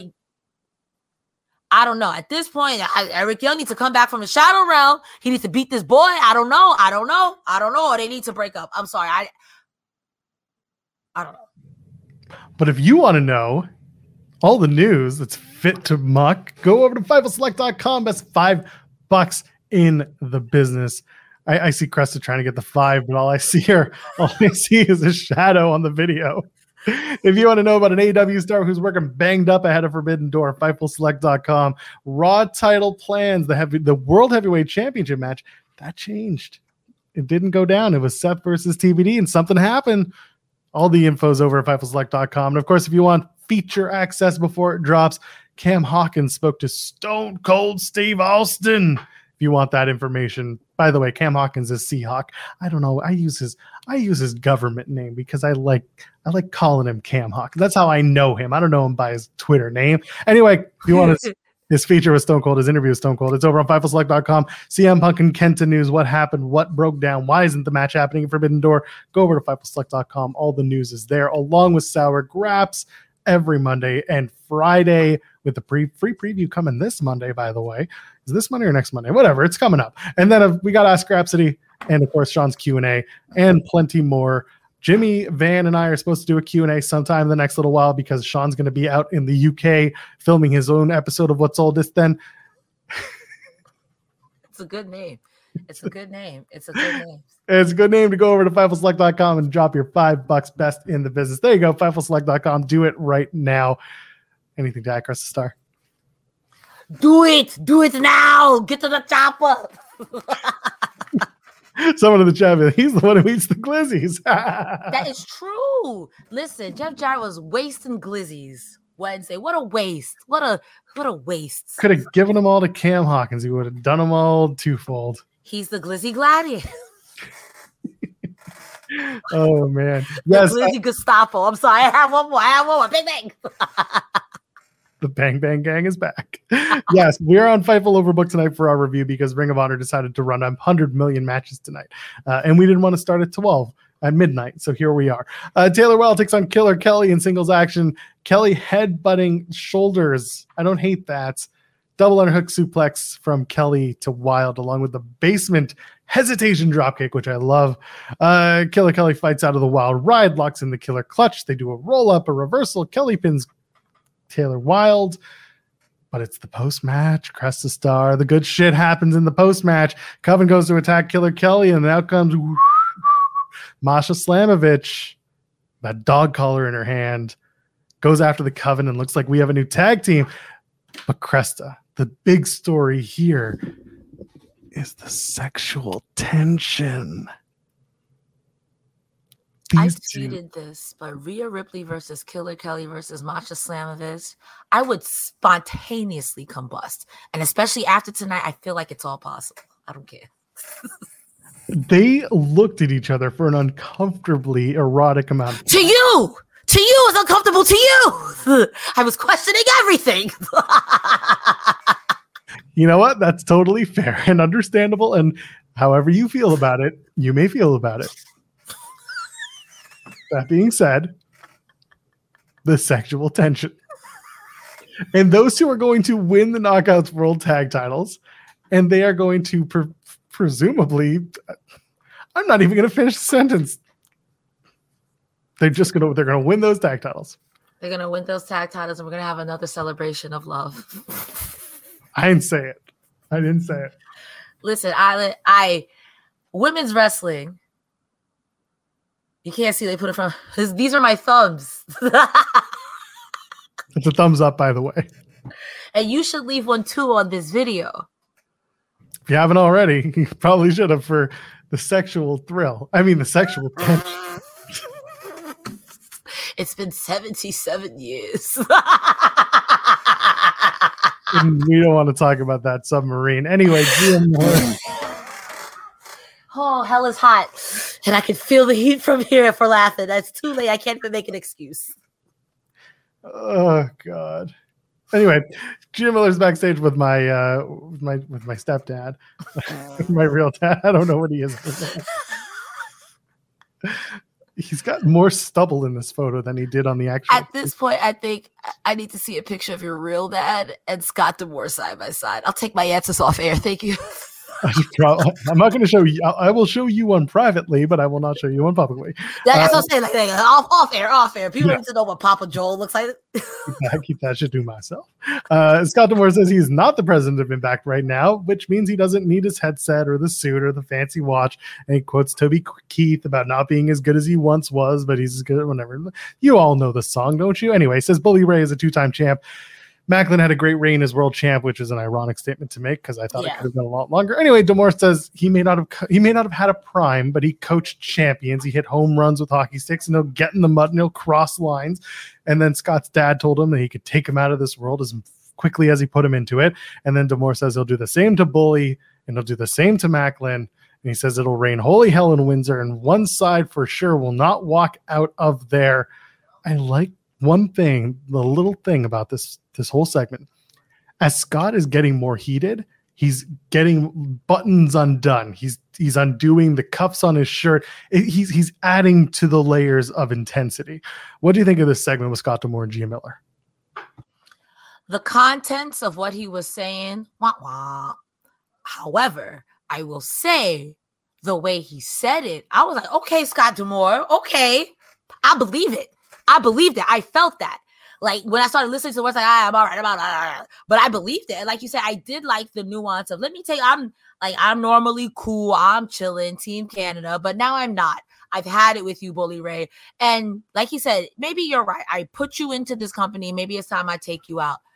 I don't know. At this point, I, Eric Young needs to come back from the shadow realm. He needs to beat this boy. I don't know. I don't know. I don't know. Or they need to break up. I'm sorry. I I don't know. But if you want to know all the news that's fit to muck, go over to Fightful Select dot com. Best five bucks in the business. I, I see Cresta trying to get the five, but all I see here, all I see is a shadow on the video. If you want to know about an A E W star who's working banged up ahead of Forbidden Door, Fightful Select dot com. Raw title plans, the heavy, the World Heavyweight Championship match, that changed. It didn't go down. It was Seth versus T B D, and something happened. All the info's over at Fightful Select dot com. And of course, if you want feature access before it drops, Cam Hawkins spoke to Stone Cold Steve Austin. If you want that information, by the way, Cam Hawkins is Seahawk. I don't know. I use his I use his government name because I like I like calling him Cam Hawkins. That's how I know him. I don't know him by his Twitter name. Anyway, if you want his, his feature with Stone Cold, his interview with Stone Cold, it's over on Fightful Select dot com. C M Punk and Kenta news. What happened? What broke down? Why isn't the match happening at Forbidden Door? Go over to Fightful Select dot com. All the news is there, along with Sour Graps every Monday and Friday with the pre free preview coming this Monday, by the way. Is this Monday or next Monday? Whatever, it's coming up. And then uh, we got Ask Grapsody and, of course, Sean's Q and A and plenty more. Jimmy, Van, and I are supposed to do a Q and A sometime in the next little while because Sean's going to be out in the U K filming his own episode of What's Oldest Then. It's a good name. It's a good name. It's a good name. It's a good name to go over to Fightful Select dot com and drop your five bucks best in the business. There you go, Fightful Select dot com. Do it right now. Anything to add, Chris the Star? Do it. Do it now. Get to the chopper. Someone in the chat, he's the one who eats the glizzies. That is true. Listen, Jeff Jarrett was wasting glizzies Wednesday. What a waste. What a what a waste. Could have given them all to Cam Hawkins. He would have done them all twofold. He's the glizzy gladiator. Oh, man. The Yes, glizzy I, Gestapo. I'm sorry. I have one more. I have one more. Bang, bang. the Bang Bang Gang is back. Yes, we are on Fightful Overbook tonight for our review because Ring of Honor decided to run one hundred million matches tonight. Uh, and we didn't want to start at twelve at midnight. So here we are. Uh, Taylor Well takes on Killer Kelly in singles action. Kelly headbutting shoulders. I don't hate that. Double underhook suplex from Kelly to Wild, along with the basement hesitation dropkick, which I love. Uh, Killer Kelly fights out of the Wild Ride, locks in the Killer Clutch. They do a roll up, a reversal. Kelly pins Taylor Wilde, but it's the post-match. Cresta Star. The good shit happens in the post-match. Coven goes to attack Killer Kelly, and out comes whoosh, Masha Slamovich, that dog collar in her hand, goes after the Coven, and looks like we have a new tag team. But Cresta, the big story here is the sexual tension. I These two- tweeted this, but Rhea Ripley versus Killer Kelly versus Masha Slamovich, I would spontaneously combust. And especially after tonight, I feel like it's all possible. I don't care. They looked at each other for an uncomfortably erotic amount. To you! To you! It's uncomfortable to you! I was questioning everything. You know what? That's totally fair and understandable. And however you feel about it, you may feel about it. That being said, the sexual tension. And those two are going to win the Knockouts World Tag Titles. And they are going to pre- presumably, I'm not even going to finish the sentence. They're just going to, they're going to win those tag titles. They're going to win those tag titles and we're going to have another celebration of love. I didn't say it. I didn't say it. Listen, I, I, women's wrestling. You can't see, they put it from, these are my thumbs. It's a thumbs up, by the way. And you should leave one too on this video. If you haven't already, you probably should have for the sexual thrill. I mean, the sexual tension. It's been seventy-seven years. We don't want to talk about that submarine. Anyway, Gia Moore. Oh, hell is hot. And I can feel the heat from here for laughing. That's too late. I can't even make an excuse. Oh, God. Anyway, Gia Miller's backstage with my uh, with my with my stepdad, my real dad. I don't know what he is. He's got more stubble in this photo than he did on the actual. At this point, I think I need to see a picture of your real dad and Scott D'Amore side by side. I'll take my answers off air. Thank you. I'm not going to show you. I will show you one privately, but I will not show you one publicly. That's uh, what I'm saying. Like, like off, off air, off air. People yeah. need to know what Papa Joel looks like. I keep that shit to myself. Uh, Scott D'Amore says he's not the president of Impact right now, which means he doesn't need his headset or the suit or the fancy watch. And he quotes Toby Keith about not being as good as he once was, but he's as good at whenever. You all know the song, don't you? Anyway, he says Bully Ray is a two-time champ. Macklin had a great reign as world champ, which is an ironic statement to make because I thought yeah. it could have been a lot longer. Anyway, D'Amore says he may not have he may not have had a prime, but he coached champions. He hit home runs with hockey sticks, and he'll get in the mud and he'll cross lines. And then Scott's dad told him that he could take him out of this world as quickly as he put him into it. And then D'Amore says he'll do the same to Bully, and he'll do the same to Macklin. And he says it'll rain holy hell in Windsor, and one side for sure will not walk out of there. I like one thing, the little thing about this this whole segment. As Scott is getting more heated, he's getting buttons undone. He's he's undoing the cuffs on his shirt. He's he's adding to the layers of intensity. What do you think of this segment with Scott D'Amore and Gia Miller? The contents of what he was saying, wah, wah. However, I will say the way he said it, I was like, okay, Scott D'Amore, okay, I believe it. I believed it. I felt that. Like when I started listening to the words, like ah, I'm all right, I'm all right, but I believed it. And like you said, I did like the nuance of let me tell you, I'm like I'm normally cool, I'm chilling, Team Canada, but now I'm not. I've had it with you, Bully Ray. And like you said, maybe you're right. I put you into this company. Maybe it's time I take you out.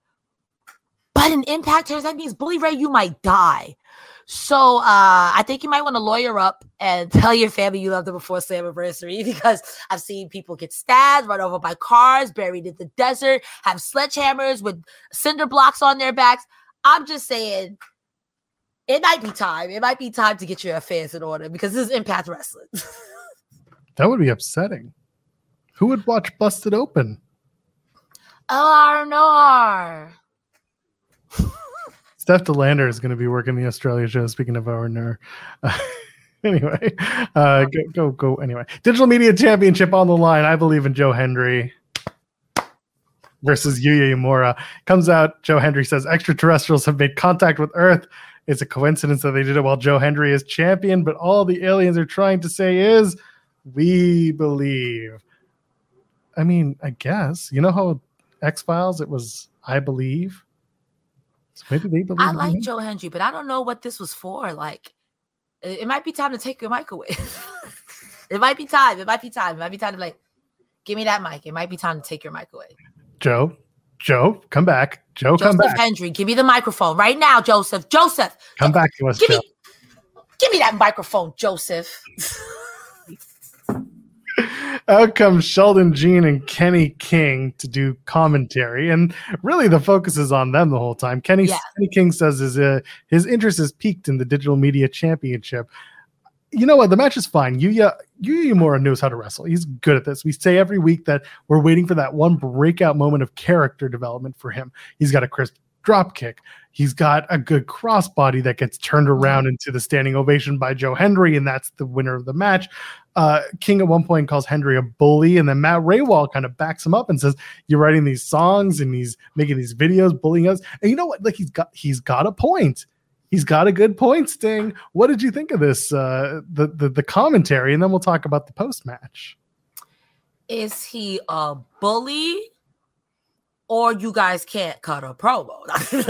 But in Impact, that means Bully Ray, you might die. So uh, I think you might want to lawyer up and tell your family you love them before Slammiversary, because I've seen people get stabbed, run over by cars, buried in the desert, have sledgehammers with cinder blocks on their backs. I'm just saying it might be time. It might be time to get your affairs in order because this is Impact Wrestling. That would be upsetting. Who would watch Busted Open? L R Noir. Steph DeLander is going to be working the Australia show. Speaking of our nerd. Uh, anyway, uh, go, go, go. Anyway, Digital Media Championship on the line. I believe in Joe Hendry versus Yuya Uemura. Comes out. Joe Hendry says extraterrestrials have made contact with Earth. It's a coincidence that they did it while Joe Hendry is champion, but all the aliens are trying to say is, we believe. I mean, I guess. You know how X-Files, it was, I believe? So maybe they believe. I like me. Joe Hendry, but I don't know what this was for. Like, it, it might be time to take your mic away. It might be time. It might be time. It might be time to like, give me that mic. It might be time to take your mic away. Joe, Joe, come back. Joe, Joseph come back. Hendry, give me the microphone right now, Joseph. Joseph, come back to us. Give Joe. me, give me that microphone, Joseph. Out comes Sheldon Jean and Kenny King to do commentary, and really the focus is on them the whole time. Kenny, yeah. Kenny King says his, uh, his interest is peaked in the Digital Media Championship. You know what? The match is fine. Yuya, Yuya Uemura knows how to wrestle. He's good at this. We say every week that we're waiting for that one breakout moment of character development for him. He's got a crisp drop kick. He's got a good crossbody that gets turned around into the standing ovation by Joe Hendry, and that's the winner of the match. Uh, King at one point calls Hendry a bully, and then Matt Raywall kind of backs him up and says, "You're writing these songs and he's making these videos bullying us." And you know what? Like he's got he's got a point. He's got a good point, Sting. What did you think of this? Uh, the, the the commentary, and then we'll talk about the post match. Is he a bully or you guys can't cut a promo.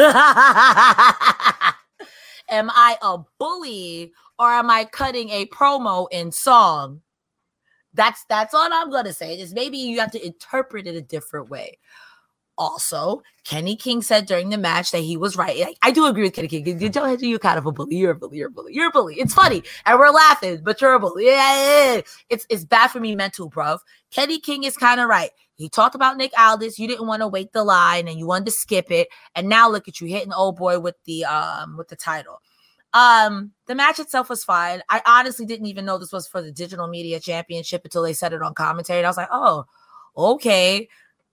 Am I a bully or am I cutting a promo in song? That's that's all I'm gonna say. Is maybe you have to interpret it a different way. Also, Kenny King said during the match that he was right. Like, I do agree with Kenny King. Did Joe Hendry, you're kind of a bully. You're a bully. You're a bully. You're a bully. It's funny, and we're laughing, but you're a bully. Yeah, yeah, yeah. It's it's bad for me mental, bruv. Kenny King is kind of right. He talked about Nick Aldis. You didn't want to wait the line, and you wanted to skip it. And now look at you hitting old boy with the um with the title. Um, the match itself was fine. I honestly didn't even know this was for the Digital Media Championship until they said it on commentary. And I was like, oh, okay.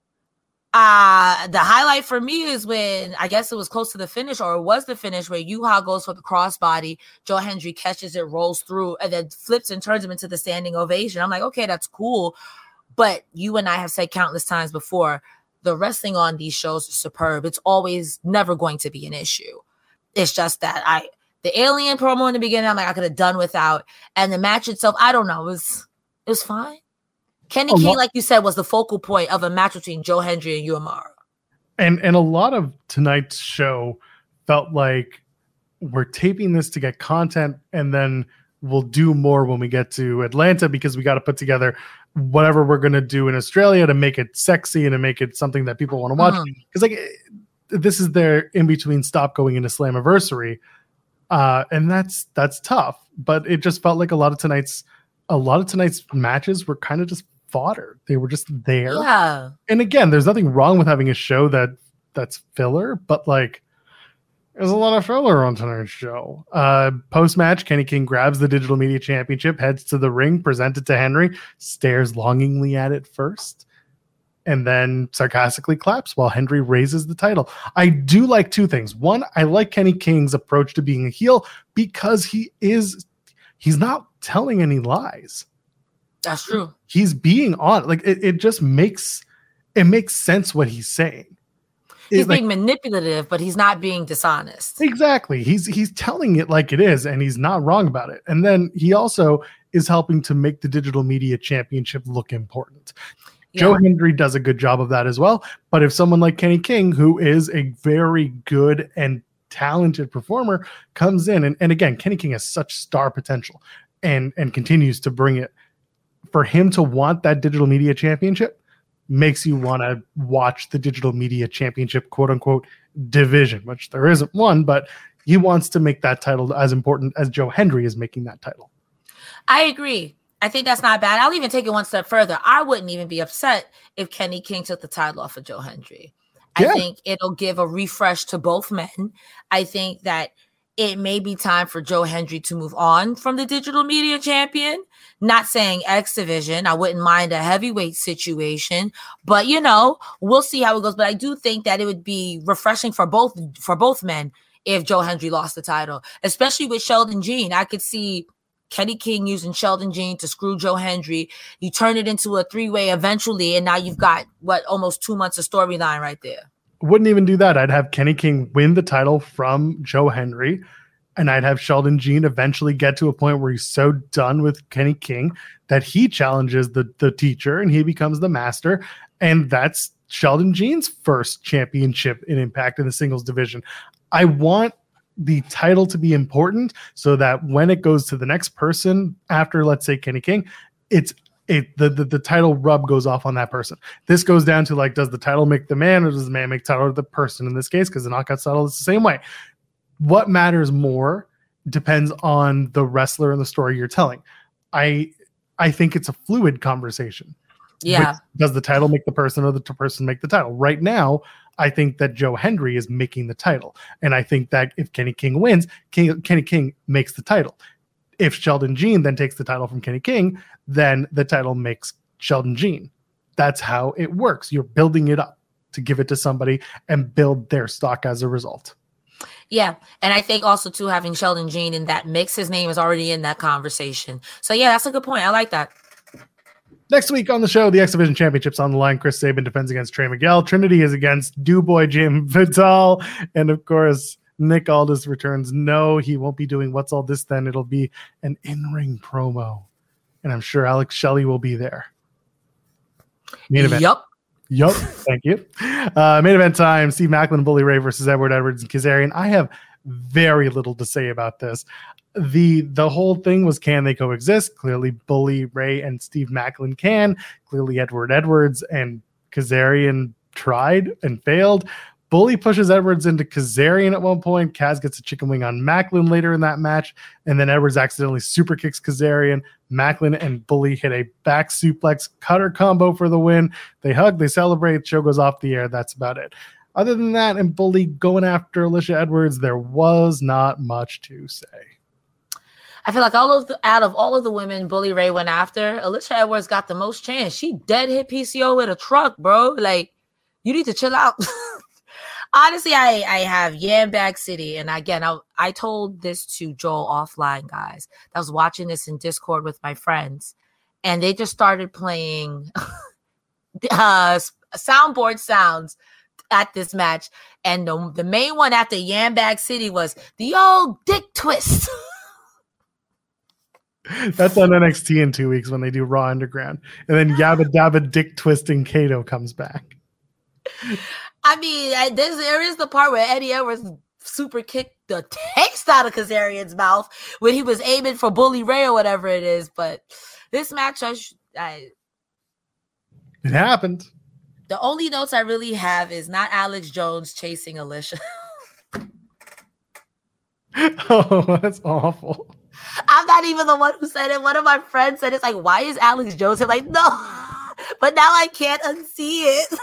Uh, the highlight for me is when I guess it was close to the finish, or it was the finish, where Yuha goes for the crossbody. Joe Hendry catches it, rolls through, and then flips and turns him into the standing ovation. I'm like, okay, that's cool. But you and I have said countless times before, the wrestling on these shows is superb. It's always never going to be an issue. It's just that I, the alien promo in the beginning, I'm like, I could have done without. And the match itself, I don't know, it was, it was fine. Kenny A King, lot- like you said, was the focal point of a match between Joe Hendry and Uemura. And and a lot of tonight's show felt like we're taping this to get content, and then we'll do more when we get to Atlanta, because we got to put together whatever we're going to do in Australia to make it sexy and to make it something that people want to watch. Because Mhm. like this is their in between stop going into Slammiversary, uh, and that's that's tough. But it just felt like a lot of tonight's a lot of tonight's matches were kind of just fodder. They were just there. Yeah. And again, there's nothing wrong with having a show that that's filler, but like there's a lot of filler on tonight's show. Uh, post-match, Kenny King grabs the Digital Media Championship, heads to the ring, presents it to Henry, stares longingly at it first, and then sarcastically claps while Henry raises the title. I do like two things. One, I like Kenny King's approach to being a heel because he is he's not telling any lies. That's true. He's being on, like it, it just makes it makes sense what he's saying. He's It, like, being manipulative, but he's not being dishonest. exactly. He's he's telling it like it is, and he's not wrong about it. And then he also is helping to make the Digital Media Championship look important. Yeah. Joe Hendry does a good job of that as well. But if someone like Kenny King, who is a very good and talented performer, comes in, and, and again, Kenny King has such star potential and and continues to bring it. For him to want that Digital Media Championship makes you want to watch the Digital Media Championship, quote unquote, division, which there isn't one, but he wants to make that title as important as Joe Hendry is making that title. I agree. I think that's not bad. I'll even take it one step further. I wouldn't even be upset if Kenny King took the title off of Joe Hendry. Yeah. I think it'll give a refresh to both men. I think that it may be time for Joe Hendry to move on from the Digital Media Champion. Not saying X Division. I wouldn't mind a heavyweight situation, but you know, we'll see how it goes. But I do think that it would be refreshing for both for both men if Joe Hendry lost the title, especially with Sheldon Jean. I could see Kenny King using Sheldon Jean to screw Joe Hendry. You turn it into a three-way eventually, and now you've got what almost two months of storyline right there. Wouldn't even do that. I'd have Kenny King win the title from Joe Hendry, and I'd have Sheldon Jean eventually get to a point where he's so done with Kenny King that he challenges the, the teacher and he becomes the master. And that's Sheldon Jean's first championship in Impact in the singles division. I want the title to be important so that when it goes to the next person after, let's say, Kenny King, it's it the, the the title rub goes off on that person. This goes down to like, does the title make the man, or does the man make title the person in this case? Because the knockout title is the same way. What matters more depends on the wrestler and the story you're telling. I I think it's a fluid conversation. Yeah. Which, does the title make the person, or the t- person make the title? Right now, I think that Joe Hendry is making the title. And I think that if Kenny King wins, King, Kenny King makes the title. If Sheldon Jean then takes the title from Kenny King, then the title makes Sheldon Jean. That's how it works. You're building it up to give it to somebody and build their stock as a result. Yeah. And I think also too, having Sheldon Jean in that mix, his name is already in that conversation. So yeah, that's a good point. I like that. Next week on the show, the X Division Championship's on the line. Chris Sabin defends against Trey Miguel. Trinity is against DuBois Jim Vidal. And of course, Nick Aldis returns. No, he won't be doing What's All This Then. It'll be an in-ring promo. And I'm sure Alex Shelley will be there. Main event. Yup. Yup. Thank you. Uh, main event time, Steve Maclin and Bully Ray versus Edward Edwards and Kazarian. I have very little to say about this. The the whole thing was, can they coexist? Clearly, Bully Ray and Steve Maclin can. Clearly, Edward Edwards and Kazarian tried and failed. Bully pushes Edwards into Kazarian at one point. Kaz gets a chicken wing on Maclin later in that match. And then Edwards accidentally super kicks Kazarian. Maclin and Bully hit a back suplex cutter combo for the win. They hug, they celebrate. Show goes off the air. That's about it. Other than that, and Bully going after Alicia Edwards, there was not much to say. I feel like all of the, out of all of the women Bully Ray went after, Alicia Edwards got the most chance. She dead hit P C O with a truck, bro. Like, you need to chill out. Honestly, I, I have Yambag City. And again, I, I told this to Joel offline, guys. I was watching this in Discord with my friends. And they just started playing uh, soundboard sounds at this match. And the, the main one after Yambag City was the old dick twist. That's on N X T in two weeks when they do Raw Underground. And then Yabba Dabba Dick Twisting Kato comes back. I mean, I, this, there is the part where Eddie Edwards super kicked the taste out of Kazarian's mouth when he was aiming for Bully Ray or whatever it is. But this match, I, I it happened. The only notes I really have is not Alex Jones chasing Alicia. Oh, that's awful. I'm not even the one who said it. One of my friends said it's like, why is Alex Jones? I'm like, no, but now I can't unsee it.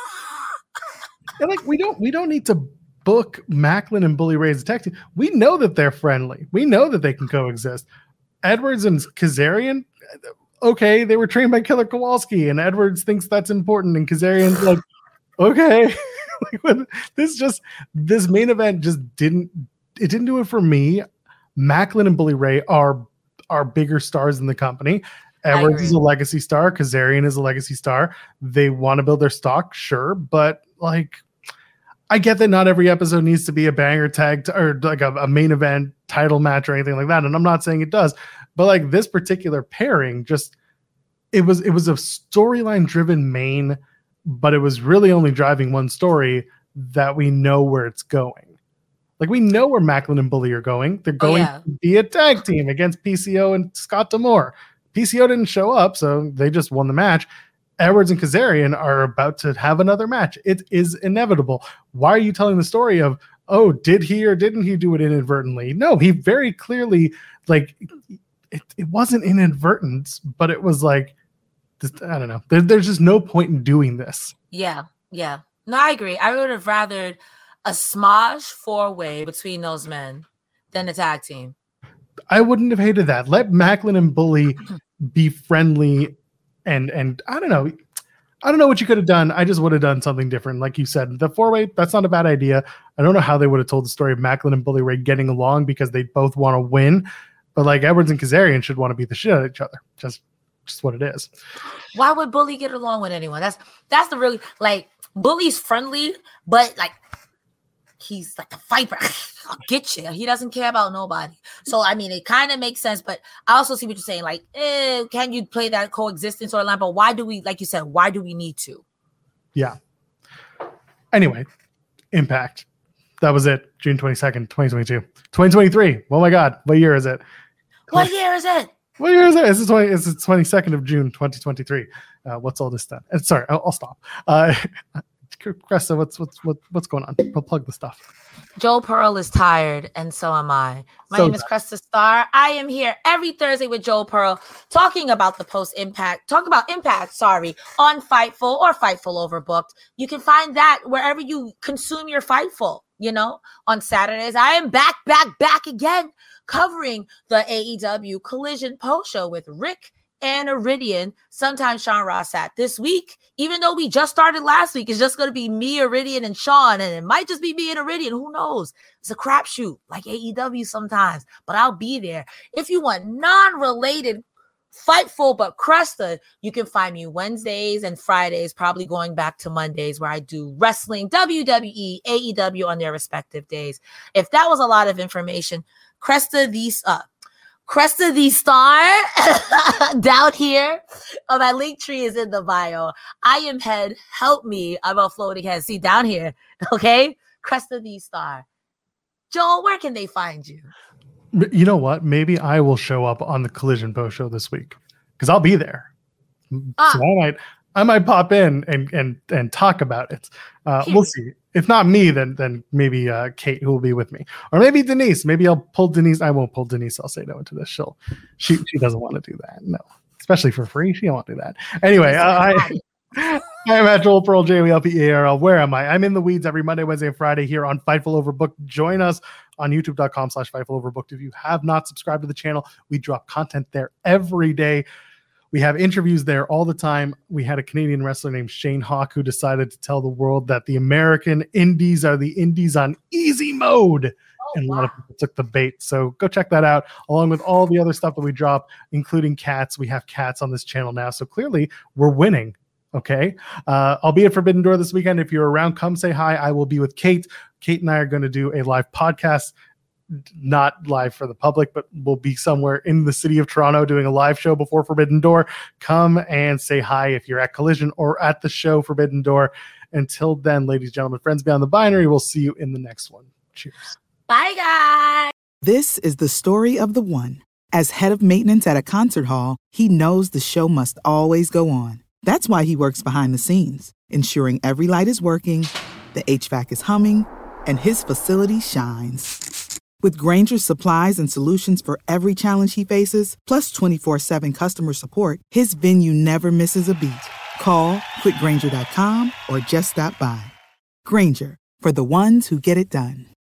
And like we don't we don't need to book Maclin and Bully Ray as a tag team. We know that they're friendly. We know that they can coexist. Edwards and Kazarian, okay, they were trained by Killer Kowalski, and Edwards thinks that's important, and Kazarian's like, okay. Like, this just this main event just didn't it didn't do it for me. Maclin and Bully Ray are are bigger stars in the company. Edwards is a legacy star. Kazarian is a legacy star. They want to build their stock, sure, but like, I get that not every episode needs to be a banger tag t- or like a, a main event title match or anything like that, and I'm not saying it does, but like this particular pairing, just it was it was a storyline driven main, but it was really only driving one story that we know where it's going. Like, we know where Maclin and Bully are going. They're going oh, yeah. to be a tag team against P C O and Scott D'Amore. P C O didn't show up, so they just won the match. Edwards and Kazarian are about to have another match. It is inevitable. Why are you telling the story of, oh, did he or didn't he do it inadvertently? No, he very clearly, like, it, it wasn't inadvertent, but it was like, just, I don't know. There, there's just no point in doing this. Yeah, yeah. No, I agree. I would have rathered a smosh four-way between those men than a tag team. I wouldn't have hated that. Let Maclin and Bully be friendly, and and I don't know. I don't know what you could have done. I just would have done something different. Like you said, the four-way, that's not a bad idea. I don't know how they would have told the story of Maclin and Bully Ray getting along because they both want to win. But like Edwards and Kazarian should want to beat the shit out of each other. Just just what it is. Why would Bully get along with anyone? That's that's the really, like, Bully's friendly, but like he's like a viper. I'll get you. He doesn't care about nobody. So, I mean, it kind of makes sense, but I also see what you're saying. Like, eh, can you play that coexistence or line? But why do we, like you said, why do we need to? Yeah. Anyway, Impact. That was it. June twenty-second, twenty twenty-two. twenty twenty-three. Oh my God. What year is it? What year is it? What year is it? It's the, twenty, it's the twenty-second of June, twenty twenty-three. Uh, what's all this stuff? Sorry, I'll, I'll stop. Uh, Cresta, what's what's what, what's going on? We'll plug the stuff. Joe Pearl is tired, and so am I. My so name is Cresta Star. I am here every Thursday with Joe Pearl, talking about the post Impact, talking about Impact, sorry, on Fightful or Fightful Overbooked. You can find that wherever you consume your Fightful, you know, on Saturdays. I am back, back, back again, covering the A E W Collision post show with Rick and Iridian, sometimes Sean Rossat. This week, even though we just started last week, it's just going to be me, Iridian, and Sean, and it might just be me and Iridian. Who knows? It's a crapshoot, like A E W sometimes, but I'll be there. If you want non-related Fightful but Cresta, you can find me Wednesdays and Fridays, probably going back to Mondays, where I do wrestling, W W E, A E W on their respective days. If that was a lot of information, Cresta these uh Cresta the Star down here. Oh, my link tree is in the bio. I am head. Help me. I'm a floating head. See down here. Okay. Cresta the Star. Joel, where can they find you? You know what? Maybe I will show up on the Collision Post show this week because I'll be there. Ah. So I might, I might pop in and and and talk about it. Uh, we'll see. If not me, then then maybe uh, Kate, who will be with me, or maybe Denise. Maybe I'll pull Denise. I won't pull Denise. I'll say no into this. She'll she she doesn't want to do that. No, especially for free. She don't want to do that. Anyway, uh, I. I'm at Joel Pearl, J O E L P E A R L. Where am I? I'm in the weeds every Monday, Wednesday, and Friday here on Fightful Overbooked. Join us on youtube.com slash Fightful Overbooked. If you have not subscribed to the channel, we drop content there every day. We have interviews there all the time. We had a Canadian wrestler named Shane Hawk who decided to tell the world that the American indies are the indies on easy mode. Oh, and a wow. lot of people took the bait. So go check that out, along with all the other stuff that we drop, including cats. We have cats on this channel now. So clearly we're winning. Okay. Uh, I'll be at Forbidden Door this weekend. If you're around, come say hi. I will be with Kate. Kate and I are going to do a live podcast, not live for the public, but we'll be somewhere in the city of Toronto doing a live show before Forbidden Door. Come and say hi if you're at Collision or at the show Forbidden Door. Until then, ladies and gentlemen, friends beyond the binary, we'll see you in the next one. Cheers. Bye, guys. This is the story of the one. As head of maintenance at a concert hall, he knows the show must always go on. That's why he works behind the scenes, ensuring every light is working, the H V A C is humming, and his facility shines. With Grainger's supplies and solutions for every challenge he faces, plus twenty-four seven customer support, his venue never misses a beat. Call quick grainger dot com or just stop by. Grainger, for the ones who get it done.